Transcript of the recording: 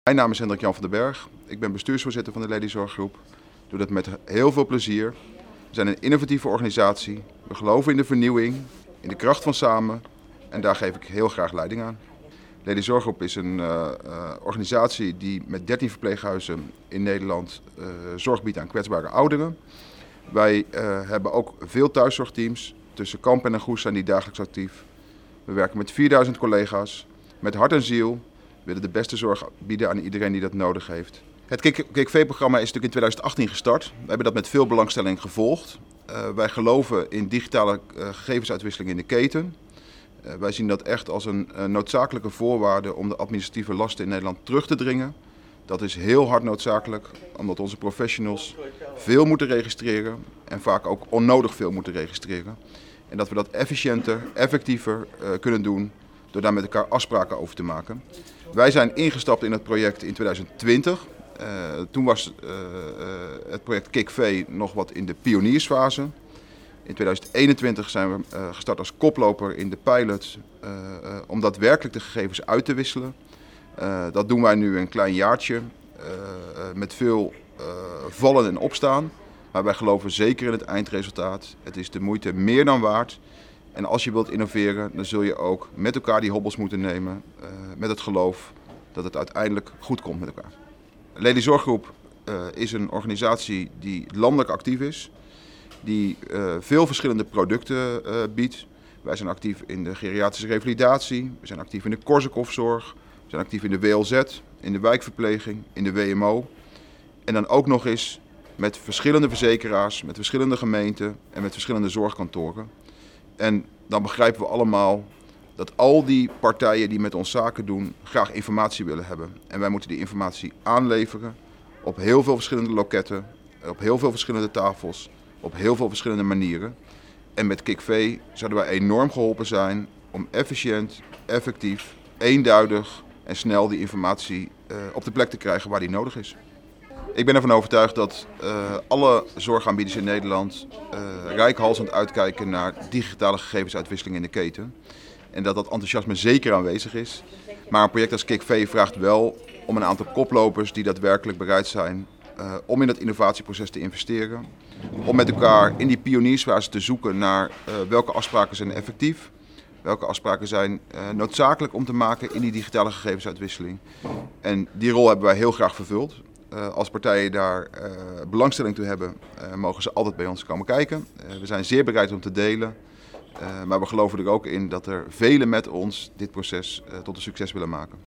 Mijn naam is Hendrik-Jan van den Berg. Ik ben bestuursvoorzitter van de Lelyzorggroep. Ik doe dat met heel veel plezier. We zijn een innovatieve organisatie. We geloven in de vernieuwing, in de kracht van samen en daar geef ik heel graag leiding aan. Lelyzorggroep is een organisatie die met 13 verpleeghuizen in Nederland zorg biedt aan kwetsbare ouderen. Wij hebben ook veel thuiszorgteams. Tussen Kampen en Goes zijn die dagelijks actief. We werken met 4000 collega's, met hart en ziel. We willen de beste zorg bieden aan iedereen die dat nodig heeft. Het KIKV-programma is natuurlijk in 2018 gestart. We hebben dat met veel belangstelling gevolgd. Wij geloven in digitale gegevensuitwisseling in de keten. Wij zien dat echt als een noodzakelijke voorwaarde om de administratieve lasten in Nederland terug te dringen. Dat is heel hard noodzakelijk, omdat onze professionals veel moeten registreren en vaak ook onnodig veel moeten registreren. En dat we dat efficiënter, effectiever kunnen doen door daar met elkaar afspraken over te maken. Wij zijn ingestapt in het project in 2020. Toen was het project KIKV nog wat in de pioniersfase. In 2021 zijn we gestart als koploper in de pilot om daadwerkelijk de gegevens uit te wisselen. Dat doen wij nu een klein jaartje met veel vallen en opstaan. Maar wij geloven zeker in het eindresultaat. Het is de moeite meer dan waard. En als je wilt innoveren, dan zul je ook met elkaar die hobbels moeten nemen. Met het geloof dat het uiteindelijk goed komt met elkaar. Lelyzorggroep is een organisatie die landelijk actief is. Die veel verschillende producten biedt. Wij zijn actief in de geriatrische revalidatie. We zijn actief in de Korsakoffzorg. We zijn actief in de WLZ, in de wijkverpleging, in de WMO. En dan ook nog eens met verschillende verzekeraars, met verschillende gemeenten en met verschillende zorgkantoren. En dan begrijpen we allemaal dat al die partijen die met ons zaken doen graag informatie willen hebben. En wij moeten die informatie aanleveren op heel veel verschillende loketten, op heel veel verschillende tafels, op heel veel verschillende manieren. En met KIKV zouden wij enorm geholpen zijn om efficiënt, effectief, eenduidig en snel die informatie op de plek te krijgen waar die nodig is. Ik ben ervan overtuigd dat alle zorgaanbieders in Nederland reikhalzend uitkijken naar digitale gegevensuitwisseling in de keten. En dat enthousiasme zeker aanwezig is. Maar een project als KIKV vraagt wel om een aantal koplopers die daadwerkelijk bereid zijn om in het innovatieproces te investeren. Om met elkaar in die pioniersfase te zoeken naar welke afspraken zijn effectief. Welke afspraken zijn noodzakelijk om te maken in die digitale gegevensuitwisseling. En die rol hebben wij heel graag vervuld. Als partijen daar belangstelling toe hebben, mogen ze altijd bij ons komen kijken. We zijn zeer bereid om te delen. Maar we geloven er ook in dat er velen met ons dit proces tot een succes willen maken.